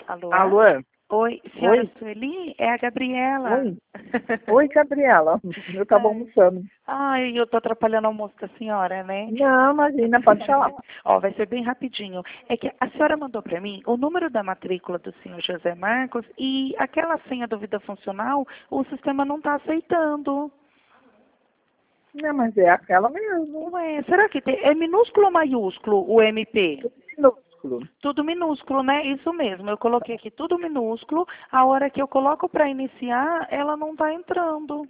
Alô? Alô? Oi, senhora Oi? Sueli? É a Gabriela. Oi? Oi, Gabriela. Eu estava almoçando. Ai, eu tô atrapalhando o almoço da senhora, né? Não, imagina, pode falar. Ó, vai ser bem rapidinho. É que a senhora mandou para mim o número da matrícula do senhor José Marcos e aquela senha do Vida Funcional, o sistema não está aceitando. Não, mas é aquela mesmo. Ué, será que é minúsculo ou maiúsculo o MP? Minúsculo. Tudo minúsculo, né? Isso mesmo. Eu coloquei aqui tudo minúsculo. A hora que eu coloco para iniciar, ela não está entrando.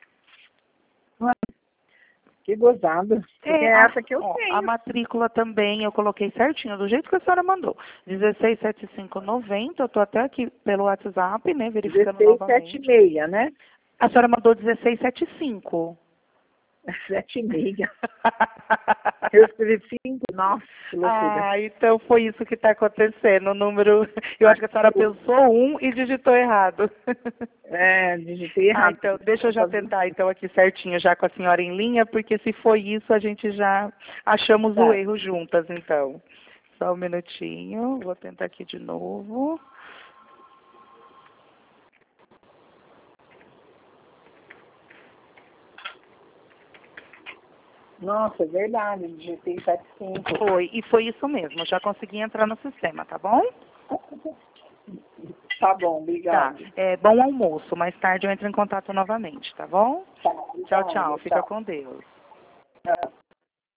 Que gozada. Porque é essa que eu Ó, a tenho. matrícula também eu coloquei certinho, do jeito que a senhora mandou. 167590, eu estou até aqui pelo WhatsApp, né? Verificando novamente. 1676, né? A senhora mandou 1675. 7,5. Eu escrevi 5. Nossa, que loucura. Ah, então foi isso que está acontecendo. O número. Eu acho que a senhora pensou um e digitou errado. É, digitei errado. Então, deixa eu já tentar então aqui certinho, já com a senhora em linha, porque se foi isso, a gente já achamos o erro juntas, então. Só um minutinho, vou tentar aqui de novo. Nossa, é verdade, digitei 75. E foi isso mesmo, já consegui entrar no sistema, tá bom? Tá bom, Tá. obrigado. Bom almoço, mais tarde eu entro em contato novamente, tá bom? Tá, Tchau, tchau, fica tchau. com Deus. Tchau.